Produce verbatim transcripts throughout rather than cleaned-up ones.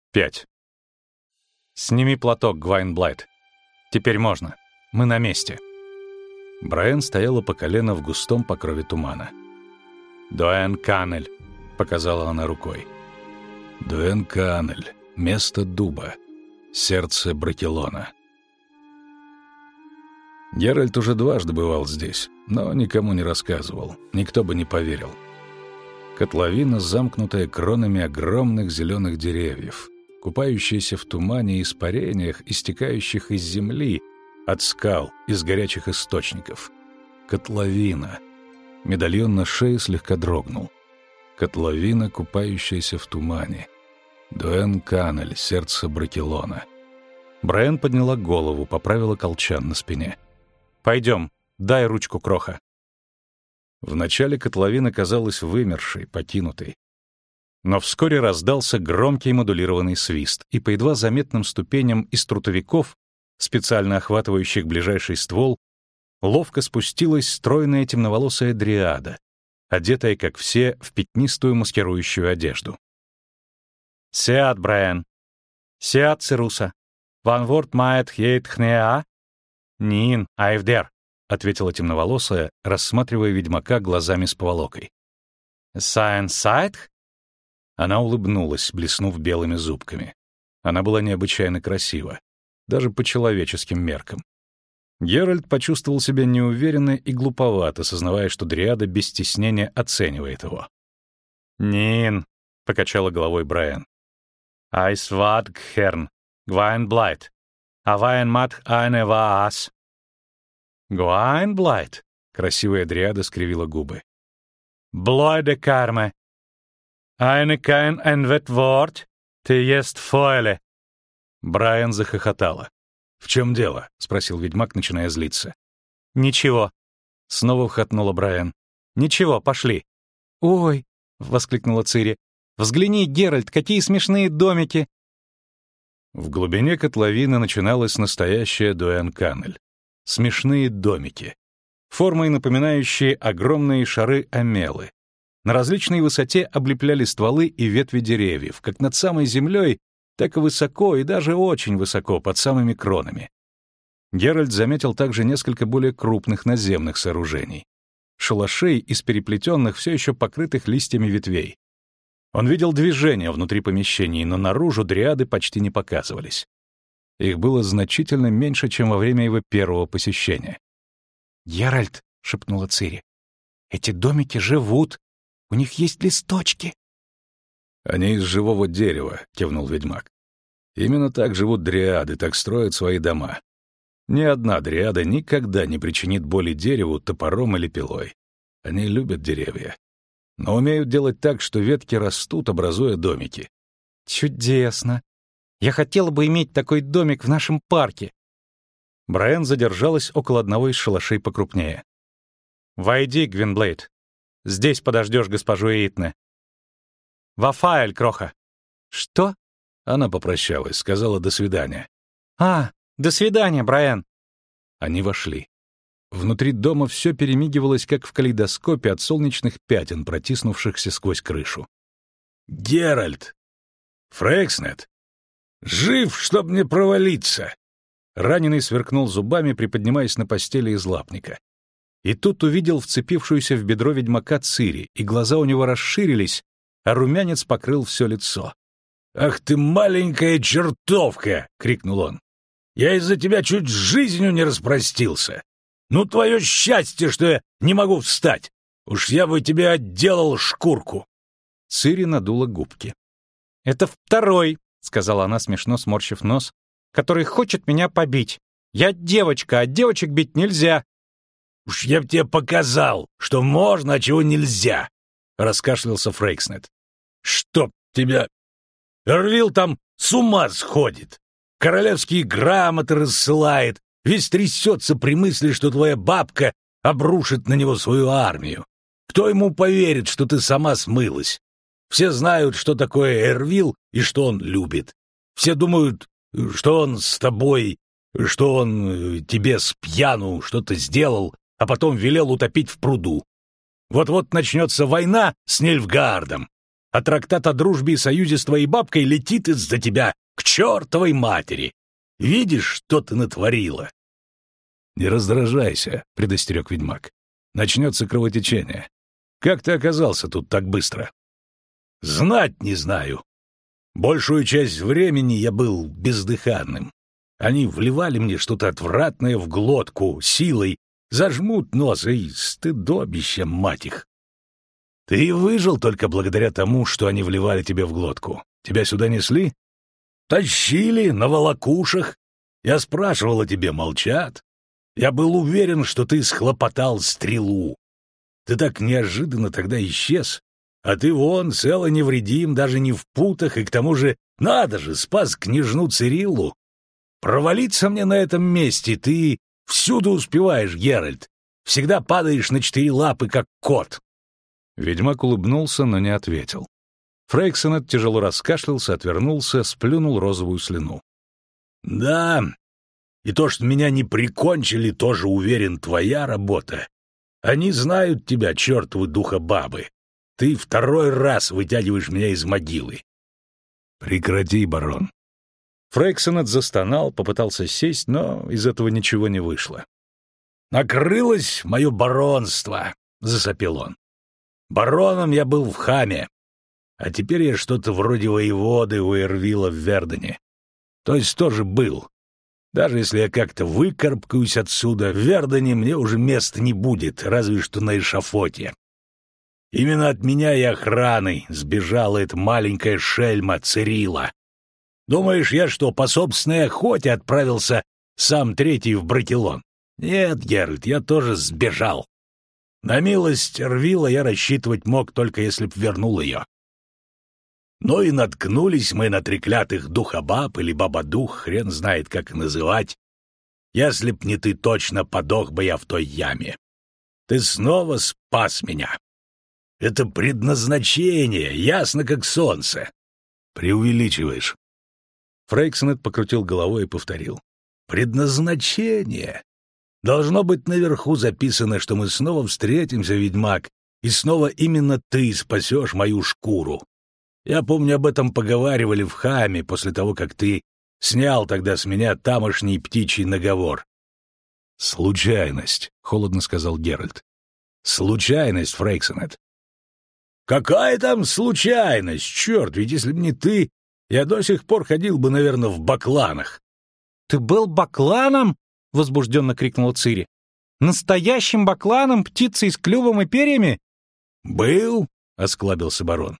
Пять. «Сними платок, Гвайн Блайт. Теперь можно. Мы на месте». Брайан стояла по колено в густом покрове тумана. «Дуэн Каннель», — показала она рукой. «Дуэн Каннель. Место дуба. Сердце Бракелона». Геральт уже дважды бывал здесь, но никому не рассказывал. Никто бы не поверил. Котловина, замкнутая кронами огромных зеленых деревьев, купающаяся в тумане и испарениях, истекающих из земли, от скал, из горячих источников. Котловина. Медальон на шее слегка дрогнул. Котловина, купающаяся в тумане. Дуэн Каннель, сердце Бракелона. Брайан подняла голову, поправила колчан на спине. «Пойдем, дай ручку, Кроха». Вначале котловина казалась вымершей, покинутой. Но вскоре раздался громкий модулированный свист, и по едва заметным ступеням из трутовиков, специально охватывающих ближайший ствол, ловко спустилась стройная темноволосая дриада, одетая, как все, в пятнистую маскирующую одежду. «Сеат, Брайан. Сеат, Цируса. Ван ворт маэт хейт хнеа?» «Нин, айвдер», — ответила темноволосая, рассматривая ведьмака глазами с поволокой. «Сайн сайт?» Она улыбнулась, блеснув белыми зубками. Она была необычайно красива, даже по человеческим меркам. Геральт почувствовал себя неуверенно и глуповато, сознавая, что дриада без стеснения оценивает его. «Нин», — покачала головой Брайан. «Айс ват гхерн, Гвайн Блайт. А вайн мат айне ваас». «Гвайн Блайт», — красивая дриада скривила губы. «Блойде карме. Айне кайн энвет ворт, ты ест фойле». Брайан захохотала. «В чем дело?» — спросил ведьмак, начиная злиться. «Ничего», — снова вхотнула Брайан. «Ничего, пошли». «Ой», — воскликнула Цири, — «взгляни, Геральт, какие смешные домики». В глубине котловины начиналась настоящая Дуэн Каннель. Смешные домики, формой напоминающие огромные шары омелы. На различной высоте облепляли стволы и ветви деревьев, как над самой землей, так и высоко и даже очень высоко, под самыми кронами. Геральт заметил также несколько более крупных наземных сооружений. Шалашей из переплетенных, все еще покрытых листьями ветвей. Он видел движение внутри помещений, но наружу дриады почти не показывались. Их было значительно меньше, чем во время его первого посещения. «Геральт», — шепнула Цири, — «эти домики живут, у них есть листочки». «Они из живого дерева», — кивнул ведьмак. «Именно так живут дриады, так строят свои дома. Ни одна дриада никогда не причинит боли дереву топором или пилой. Они любят деревья, но умеют делать так, что ветки растут, образуя домики». «Чудесно! Я хотела бы иметь такой домик в нашем парке». Брайан задержалась около одного из шалашей покрупнее. «Войди, Гвинблейд. Здесь подождешь госпожу Эйтне». «Вафаэль, Кроха». «Что?» Она попрощалась, сказала «до свидания». «А, до свидания, Брайан». Они вошли. Внутри дома все перемигивалось, как в калейдоскопе от солнечных пятен, протиснувшихся сквозь крышу. «Геральт! Фрекснет! Жив, чтоб не провалиться!» Раненый сверкнул зубами, приподнимаясь на постели из лапника. И тут увидел вцепившуюся в бедро ведьмака Цири, и глаза у него расширились, а румянец покрыл все лицо. «Ах ты маленькая чертовка!» — крикнул он. «Я из-за тебя чуть с жизнью не распростился. Ну, твое счастье, что я не могу встать. Уж я бы тебе отделал шкурку». Цири надула губки. «Это второй», — сказала она, смешно сморщив нос, «который хочет меня побить. Я девочка, а девочек бить нельзя». «Уж я б тебе показал, что можно, а чего нельзя», — раскашлялся Фрейкснет. «Чтоб тебя... Эрвил там с ума сходит. Королевские грамоты рассылает, весь трясется при мысли, что твоя бабка обрушит на него свою армию. Кто ему поверит, что ты сама смылась? Все знают, что такое Эрвил и что он любит. Все думают, что он с тобой, что он тебе с пьяну что-то сделал, а потом велел утопить в пруду. Вот-вот начнется война с Нильфгаардом. а трактат о дружбе и союзе с твоей бабкой летит из-за тебя к чертовой матери. Видишь, что ты натворила?» «Не раздражайся», — предостерег ведьмак. «Начнется кровотечение. Как ты оказался тут так быстро?» «Знать не знаю. Большую часть времени я был бездыханным. Они вливали мне что-то отвратное в глотку, силой, зажмут нос и стыдобище, мать их. Ты и выжил только благодаря тому, что они вливали тебе в глотку. Тебя сюда несли? Тащили на волокушах. Я спрашивал о тебе, молчат. Я был уверен, что ты схлопотал стрелу. Ты так неожиданно тогда исчез, а ты вон цел и невредим, даже не в путах, и к тому же, надо же, спас княжну Цириллу. Провалиться мне на этом месте ты всюду успеваешь, Геральт. Всегда падаешь на четыре лапы, как кот». Ведьмак улыбнулся, но не ответил. Фрейксонет тяжело раскашлялся, отвернулся, сплюнул розовую слюну. «Да, и то, что меня не прикончили, тоже, уверен, твоя работа. Они знают тебя, чертовы духобабы. Ты второй раз вытягиваешь меня из могилы». «Прекрати, барон». Фрейксонет застонал, попытался сесть, но из этого ничего не вышло. «Накрылось мое баронство», — засопел он. «Бароном я был в Хаме, а теперь я что-то вроде воеводы у Эрвила в Вердене. То есть тоже был. Даже если я как-то выкарабкаюсь отсюда, в Вердене мне уже места не будет, разве что на эшафоте. Именно от меня и охраны сбежала эта маленькая шельма Цирилла. Думаешь, я что, по собственной охоте отправился сам третий в Бракелон? Нет, Геральт, я тоже сбежал. На милость Эрвила я рассчитывать мог, только если б вернул ее. Ну и наткнулись мы на треклятых духобаб или бабадух, хрен знает, как называть. Если б не ты, точно подох бы я в той яме. Ты снова спас меня. Это предназначение, ясно как солнце. Преувеличиваешь. Фрейксонет покрутил головой и повторил. «Предназначение? Должно быть, наверху записано, что мы снова встретимся, ведьмак, и снова именно ты спасешь мою шкуру. Я помню, об этом поговаривали в Хаме после того, как ты снял тогда с меня тамошний птичий наговор». «Случайность», — холодно сказал Геральт. «Случайность, Фрейксонет». «Какая там случайность? Черт, ведь если б не ты, я до сих пор ходил бы, наверное, в бакланах». «Ты был бакланом?» — возбужденно крикнула Цири. «Настоящим бакланом, птицей с клювом и перьями?» «Был?» — осклабился барон.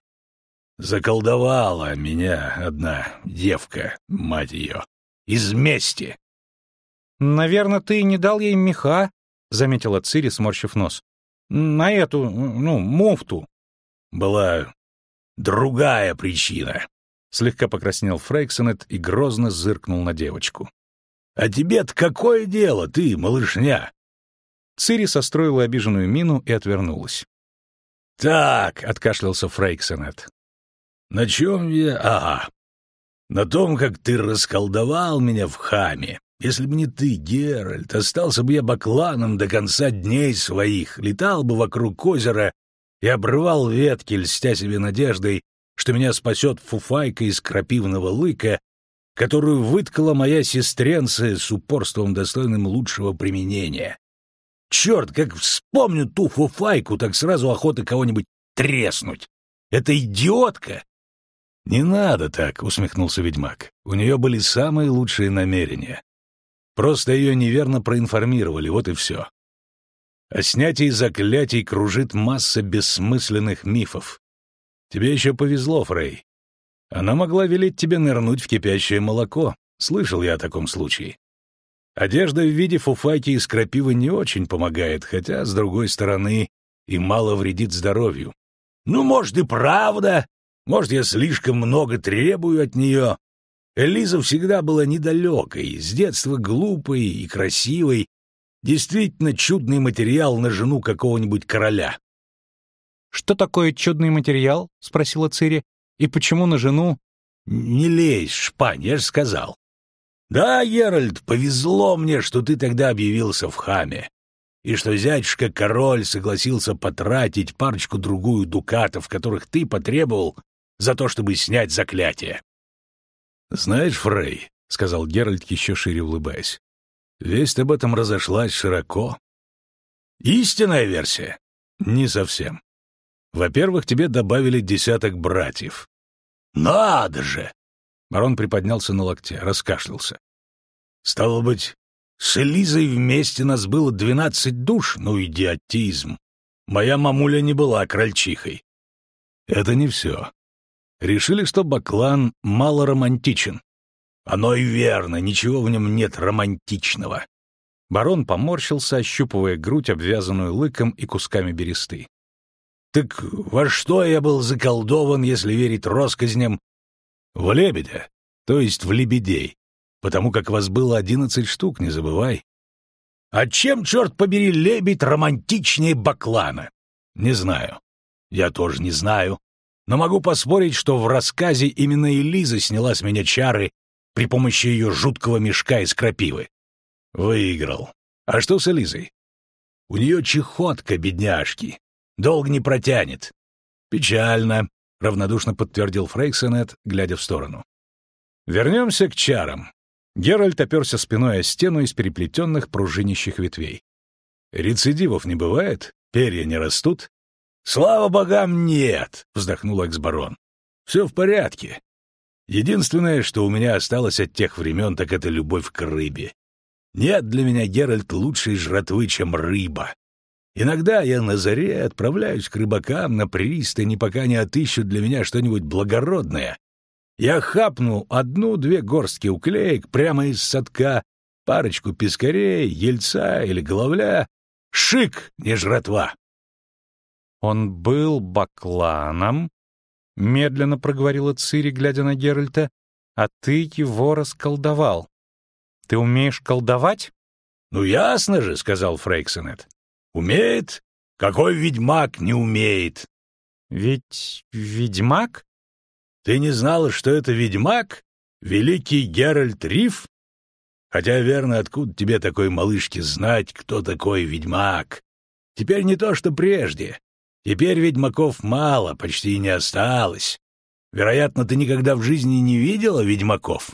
«Заколдовала меня одна девка, мать ее, из мести». «Наверное, ты не дал ей меха», — заметила Цири, сморщив нос. «На эту, ну, муфту». «Была другая причина», — слегка покраснел Фрейксонет и грозно зыркнул на девочку. «А тебе-то какое дело, ты, малышня?» Цири состроила обиженную мину и отвернулась. «Так», — откашлялся Фрейксонет. «На чем я? Ага. На том, как ты расколдовал меня в Хаме. Если бы не ты, Геральт, остался бы я бакланом до конца дней своих, летал бы вокруг озера и обрывал ветки, льстя себе надеждой, что меня спасет фуфайка из крапивного лыка, которую выткала моя сестренция с упорством, достойным лучшего применения. Черт, как вспомню ту фуфайку, так сразу охота кого-нибудь треснуть. Это идиотка!» «Не надо так», — усмехнулся ведьмак. «У нее были самые лучшие намерения. Просто ее неверно проинформировали, вот и все. О снятии заклятий кружит масса бессмысленных мифов. Тебе еще повезло, Фрей. Она могла велеть тебе нырнуть в кипящее молоко. Слышал я о таком случае. Одежда в виде фуфайки из крапивы не очень помогает, хотя, с другой стороны, и мало вредит здоровью. Ну, может, и правда. Может, я слишком много требую от нее. Элиза всегда была недалекой, с детства глупой и красивой. Действительно чудный материал на жену какого-нибудь короля». «Что такое чудный материал?» — спросила Цири. «И почему на жену?» «Не лезь, шпань, я же сказал. Да, Геральт, повезло мне, что ты тогда объявился в Хаме. и что зятюшка-король согласился потратить парочку-другую дукатов, которых ты потребовал за то, чтобы снять заклятие. «Знаешь, Фрей, — сказал Геральт, еще шире улыбаясь, — весть об этом разошлась широко». «Истинная версия?» «Не совсем. Во-первых, тебе добавили десяток братьев». «Надо же!» Барон приподнялся на локте, раскашлялся. «Стало быть, с Элизой вместе нас было двенадцать душ? Ну, идиотизм! Моя мамуля не была крольчихой». «Это не все. Решили, что Баклан мало романтичен». «Оно и верно, ничего в нем нет романтичного». Барон поморщился, ощупывая грудь, обвязанную лыком и кусками бересты. «Так во что я был заколдован, если верить россказням?» «В лебедя, то есть в лебедей, потому как вас было одиннадцать штук, не забывай». «А чем, черт побери, лебедь романтичнее Баклана?» «Не знаю». «Я тоже не знаю. Но могу поспорить, что в рассказе именно Элиза сняла с меня чары при помощи ее жуткого мешка из крапивы». «Выиграл. А что с Элизой?» «У нее чехотка, бедняжки. Долго не протянет». «Печально», — равнодушно подтвердил Фрейксенет, глядя в сторону. «Вернемся к чарам». Геральт оперся спиной о стену из переплетенных пружинищих ветвей. «Рецидивов не бывает? Перья не растут?» «Слава богам, нет», — вздохнул экс-барон. «Все в порядке. Единственное, что у меня осталось от тех времен, так это любовь к рыбе. Нет для меня, Геральт, лучшей жратвы, чем рыба. Иногда я на заре отправляюсь к рыбакам на пристани, пока не отыщут для меня что-нибудь благородное. Я хапну одну-две горстки уклеек прямо из садка, парочку пескарей, ельца или головля. Шик, не жратва». «Он был бакланом», — медленно проговорила Цири, глядя на Геральта, — «а ты его расколдовал. Ты умеешь колдовать?» «Ну, ясно же», — сказал Фрейксенет. «Умеет? Какой ведьмак не умеет?» «Ведь ведьмак?» «Ты не знала, что это ведьмак? Великий Геральт Риф? Хотя, верно, откуда тебе такой малышке знать, кто такой ведьмак? Теперь не то, что прежде. Теперь ведьмаков мало, почти не осталось. Вероятно, ты никогда в жизни не видела ведьмаков?»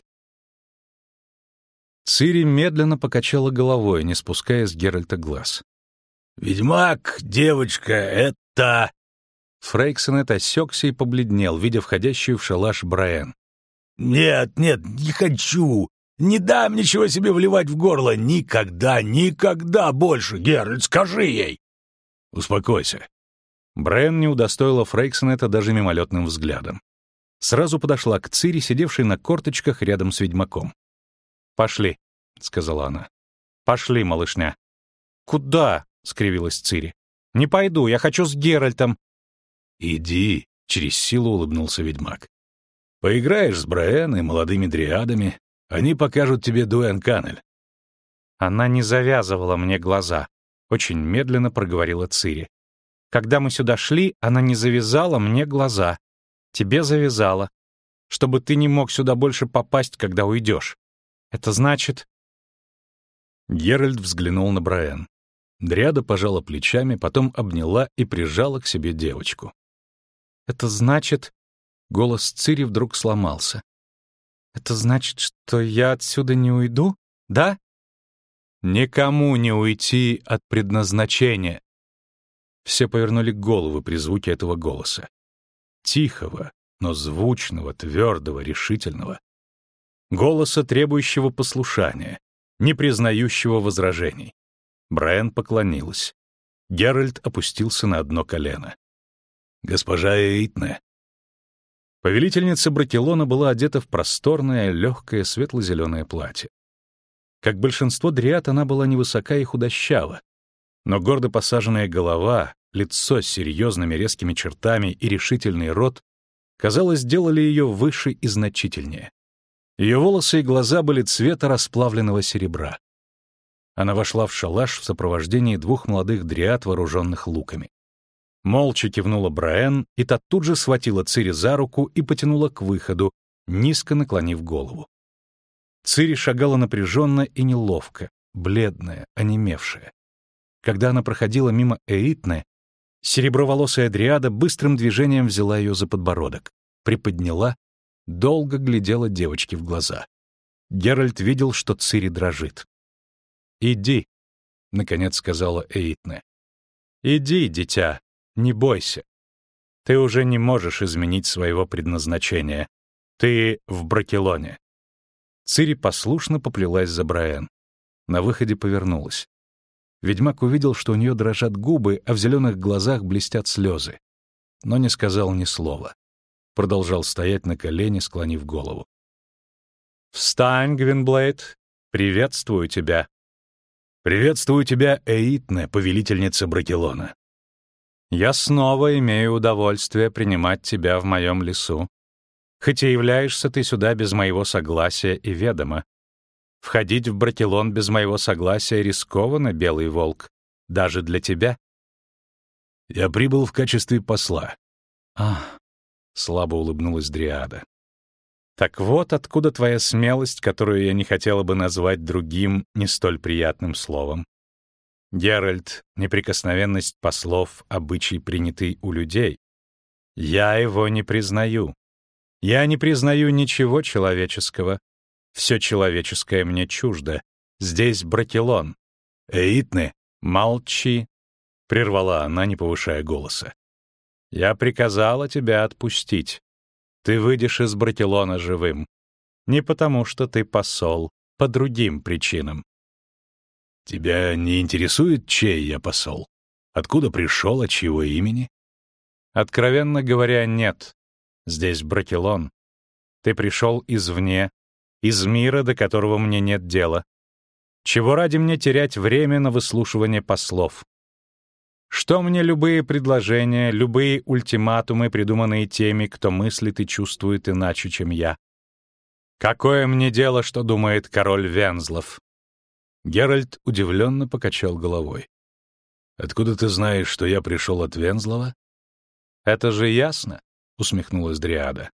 Цири медленно покачала головой, не спуская с Геральта глаз. «Ведьмак, девочка, это...» Фрейксенет осекся и побледнел, видя входящую в шалаш Браен. «Нет, нет, не хочу. Не дам ничего себе вливать в горло. Никогда, никогда больше, Геральт, скажи ей!» «Успокойся». Браен не удостоила Фрейксенета даже мимолетным взглядом. Сразу подошла к Цири, сидевшей на корточках рядом с ведьмаком. «Пошли», — сказала она. «Пошли, малышня». «Куда?» — скривилась Цири. «Не пойду, я хочу с Геральтом». «Иди», — через силу улыбнулся ведьмак. «Поиграешь с Браэн и молодыми дриадами, они покажут тебе Дуэн-Каннель». Она не завязывала мне глаза, — очень медленно проговорила Цири. «Когда мы сюда шли, она не завязала мне глаза. Тебе завязала, чтобы ты не мог сюда больше попасть, когда уйдешь. Это значит...» Геральт взглянул на Браэн. Дриада пожала плечами, потом обняла и прижала к себе девочку. «Это значит...» Голос Цири вдруг сломался. «Это значит, что я отсюда не уйду, да?» «Никому не уйти от предназначения». Все повернули головы при звуке этого голоса. Тихого, но звучного, твердого, решительного. Голоса, требующего послушания, не признающего возражений. Браэн поклонилась. Геральт опустился на одно колено. «Госпожа Эйтне». Повелительница Бракелона была одета в просторное, легкое, светло-зеленое платье. Как большинство дриад, она была невысока и худощава, но гордо посаженная голова, лицо с серьезными резкими чертами и решительный рот, казалось, сделали ее выше и значительнее. Ее волосы и глаза были цвета расплавленного серебра. Она вошла в шалаш в сопровождении двух молодых дриад, вооруженных луками. Молча кивнула Браэн, и та тут же схватила Цири за руку и потянула к выходу, низко наклонив голову. Цири шагала напряженно и неловко, бледная, онемевшая. Когда она проходила мимо Эйтне, сереброволосая дриада быстрым движением взяла ее за подбородок, приподняла, долго глядела девочке в глаза. Геральт видел, что Цири дрожит. «Иди», — наконец сказала Эйтне. «Иди, дитя, не бойся. Ты уже не можешь изменить своего предназначения. Ты в Бракелоне». Цири послушно поплелась за Браен. На выходе повернулась. Ведьмак увидел, что у нее дрожат губы, а в зеленых глазах блестят слезы. Но не сказал ни слова. Продолжал стоять на колене, склонив голову. «Встань, Гвинблейд! Приветствую тебя!» «Приветствую тебя, Эйтне, повелительница Бракелона!» «Я снова имею удовольствие принимать тебя в моем лесу. Хоть и являешься ты сюда без моего согласия и ведома. Входить в Бракелон без моего согласия рискованно, Белый Волк, даже для тебя». «Я прибыл в качестве посла». «Ах!» — слабо улыбнулась дриада. «Так вот откуда твоя смелость, которую я не хотела бы назвать другим, не столь приятным словом. Геральт, неприкосновенность послов — обычай, принятый у людей. Я его не признаю. Я не признаю ничего человеческого. Все человеческое мне чуждо. Здесь Бракелон». «Эйтне!» «Молчи!» — прервала она, не повышая голоса. «Я приказала тебя отпустить. Ты выйдешь из Бракелона живым. Не потому, что ты посол, по другим причинам». «Тебя не интересует, чей я посол? Откуда пришел, от чьего имени?» «Откровенно говоря, нет. Здесь Бракелон. Ты пришел извне, из мира, до которого мне нет дела. Чего ради мне терять время на выслушивание послов? Что мне любые предложения, любые ультиматумы, придуманные теми, кто мыслит и чувствует иначе, чем я? Какое мне дело, что думает король Вензлов?» Геральт удивленно покачал головой. «Откуда ты знаешь, что я пришел от Вензлова?» «Это же ясно», — усмехнулась дриада.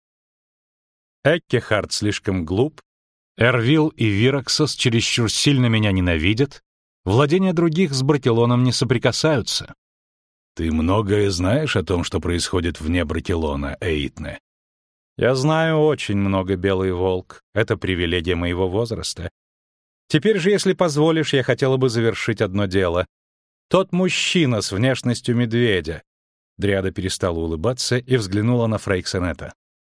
«Эккехард слишком глуп, Эрвил и Вираксос чересчур сильно меня ненавидят, владения других с Бракелоном не соприкасаются». «Ты многое знаешь о том, что происходит вне Бракелона, Эйтне?» «Я знаю очень много, Белый Волк. Это привилегия моего возраста. Теперь же, если позволишь, я хотела бы завершить одно дело. Тот мужчина с внешностью медведя». Дриада перестала улыбаться и взглянула на Фрейксенета.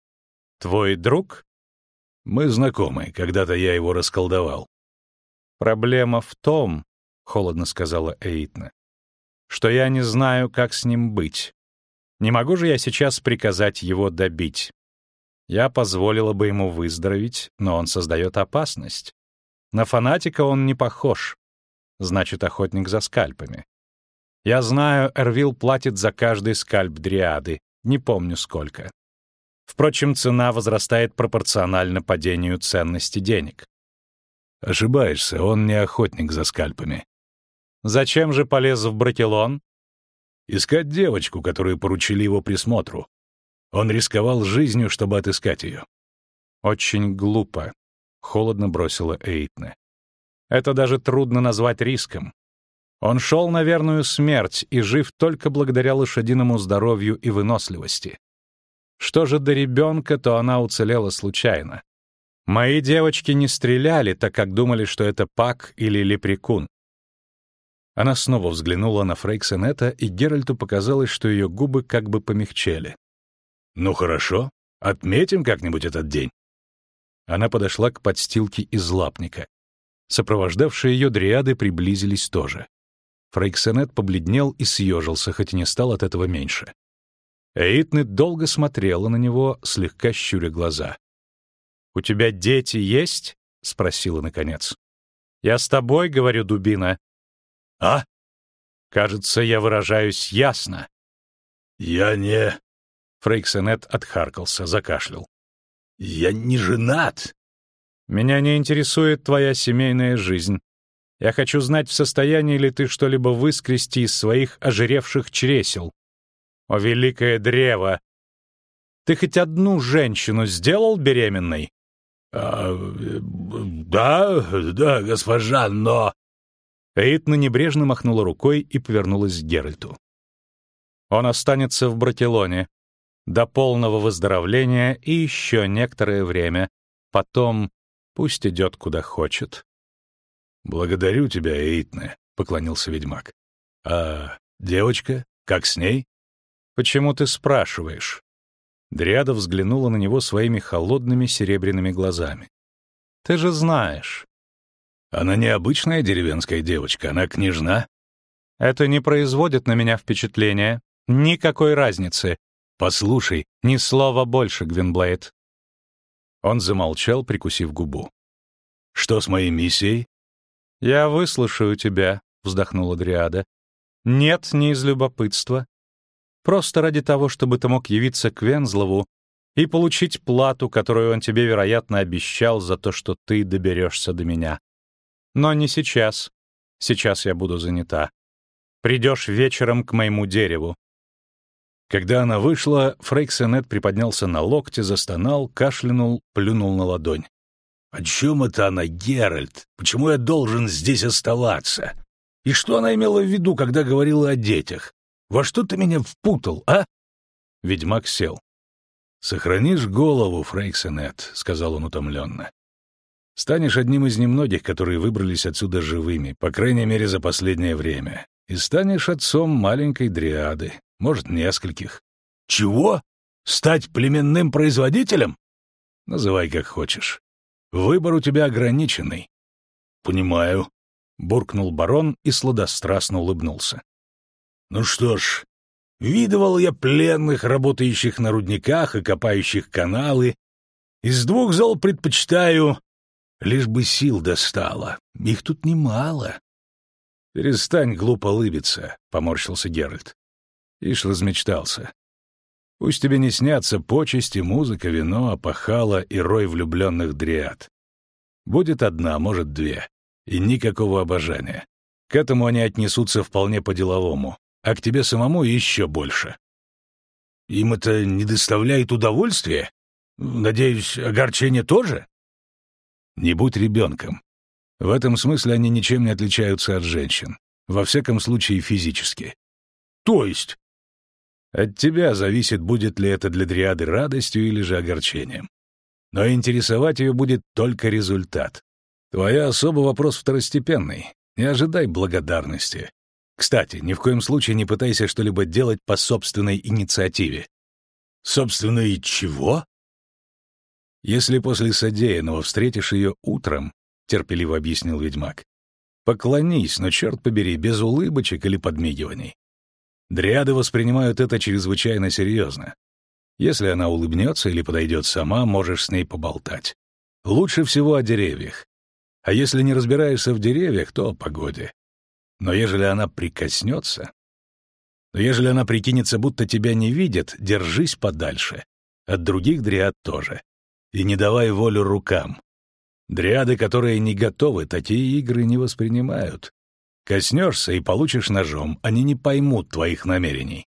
«Твой друг?» «Мы знакомы. Когда-то я его расколдовал». «Проблема в том, — холодно сказала Эйтне, — что я не знаю, как с ним быть. Не могу же я сейчас приказать его добить. Я позволила бы ему выздороветь, но он создает опасность. На фанатика он не похож. Значит, охотник за скальпами. Я знаю, Эрвил платит за каждый скальп дриады, не помню сколько. Впрочем, цена возрастает пропорционально падению ценности денег». «Ошибаешься, он не охотник за скальпами». «Зачем же полез в Бракелон?» «Искать девочку, которую поручили его присмотру. Он рисковал жизнью, чтобы отыскать ее». «Очень глупо», — холодно бросила Эйтне. «Это даже трудно назвать риском. Он шел на верную смерть и жив только благодаря лошадиному здоровью и выносливости. Что же до ребенка, то она уцелела случайно. Мои девочки не стреляли, так как думали, что это пак или лепрекун». Она снова взглянула на Фрейксенета, и Геральту показалось, что ее губы как бы помягчели. «Ну хорошо, отметим как-нибудь этот день». Она подошла к подстилке из лапника. Сопровождавшие ее дриады приблизились тоже. Фрейксенет побледнел и съежился, хоть и не стал от этого меньше. Эйтне долго смотрела на него, слегка щуря глаза. «У тебя дети есть?» — спросила наконец. «Я с тобой, — говорю, дубина». «А?» «Кажется, я выражаюсь ясно». «Я не...» Фрейксенет отхаркался, закашлял. «Я не женат». «Меня не интересует твоя семейная жизнь. Я хочу знать, в состоянии ли ты что-либо выскрести из своих ожиревших чресел. О, великое древо! Ты хоть одну женщину сделал беременной?» А, «Да, да, госпожа, но...» Эйтна небрежно махнула рукой и повернулась к Геральту. «Он останется в Бракелоне до полного выздоровления и еще некоторое время. Потом пусть идет куда хочет». «Благодарю тебя, Эйтне», — поклонился ведьмак. «А девочка? Как с ней?» «Почему ты спрашиваешь?» Дриада взглянула на него своими холодными серебряными глазами. «Ты же знаешь». «Она не обычная деревенская девочка, она княжна». «Это не производит на меня впечатления. Никакой разницы. Послушай, ни слова больше, Гвинблейд». Он замолчал, прикусив губу. «Что с моей миссией?» «Я выслушаю тебя», — вздохнула Дриада. «Нет, не из любопытства. Просто ради того, чтобы ты мог явиться к Вензлову и получить плату, которую он тебе, вероятно, обещал за то, что ты доберешься до меня. Но не сейчас. Сейчас я буду занята. Придешь вечером к моему дереву». Когда она вышла, Фрейксенет приподнялся на локте, застонал, кашлянул, плюнул на ладонь. «О чем это она, Геральт? Почему я должен здесь оставаться? И что она имела в виду, когда говорила о детях? Во что ты меня впутал, а?» Ведьмак сел. «Сохранишь голову, Фрейксенет», — сказал он утомленно. «Станешь одним из немногих, которые выбрались отсюда живыми, по крайней мере, за последнее время. И станешь отцом маленькой дриады, может, нескольких». «Чего? Стать племенным производителем?» «Называй как хочешь. Выбор у тебя ограниченный». «Понимаю», — буркнул барон и сладострастно улыбнулся. «Ну что ж, видывал я пленных, работающих на рудниках и копающих каналы. Из двух зол предпочитаю, лишь бы сил достало. Их тут немало». «Перестань глупо лыбиться», — поморщился Геральт. Ишь размечтался. «Пусть тебе не снятся почести, музыка, вино, опахало и рой влюбленных дриад. Будет одна, может, две, и никакого обожания. К этому они отнесутся вполне по-деловому, а к тебе самому еще больше». «Им это не доставляет удовольствия? Надеюсь, огорчение тоже?» «Не будь ребенком. В этом смысле они ничем не отличаются от женщин, во всяком случае физически». «То есть?» «От тебя зависит, будет ли это для дриады радостью или же огорчением. Но интересовать ее будет только результат. Твоя особа — вопрос второстепенный. Не ожидай благодарности. Кстати, ни в коем случае не пытайся что-либо делать по собственной инициативе». «Собственной чего?» «Если после содеянного встретишь ее утром, — терпеливо объяснил ведьмак, — поклонись, но, черт побери, без улыбочек или подмигиваний. Дриады воспринимают это чрезвычайно серьезно. Если она улыбнется или подойдет сама, можешь с ней поболтать. Лучше всего о деревьях. А если не разбираешься в деревьях, то о погоде. Но ежели она прикоснется... Но ежели она прикинется, будто тебя не видит, держись подальше. От других дриад тоже. И не давай волю рукам. Дриады, которые не готовы, такие игры не воспринимают. Коснешься и получишь ножом, они не поймут твоих намерений».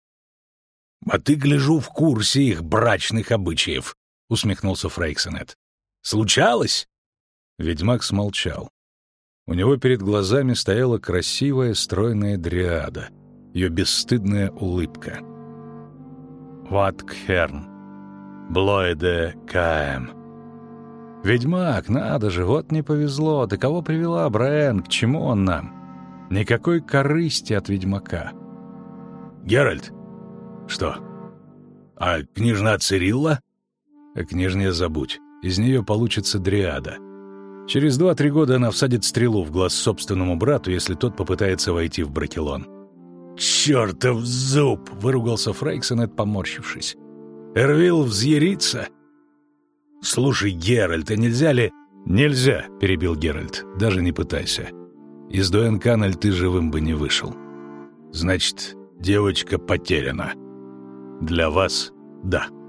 «А ты, гляжу, в курсе их брачных обычаев», — усмехнулся Фрейксенет. «Случалось?» Ведьмак смолчал. У него перед глазами стояла красивая, стройная дриада, ее бесстыдная улыбка. «Ваткхерн, Блойде Каэм». «Ведьмак, надо же, вот не повезло. Ты кого привела, Браэн? К чему он нам? Никакой корысти от ведьмака». «Геральт!» «Что? А княжна Цирилла?» «О княжне забудь. Из нее получится дриада. Через два-три года она всадит стрелу в глаз собственному брату, если тот попытается войти в Бракелон». «Чертов зуб!» — выругался Фрейксенет, поморщившись. «Эрвил взъярится?» «Слушай, Геральт, а нельзя ли...» «Нельзя», — перебил Геральт, — «даже не пытайся. Из Дуэнканаль ты живым бы не вышел». «Значит, девочка потеряна». «Для вас — да».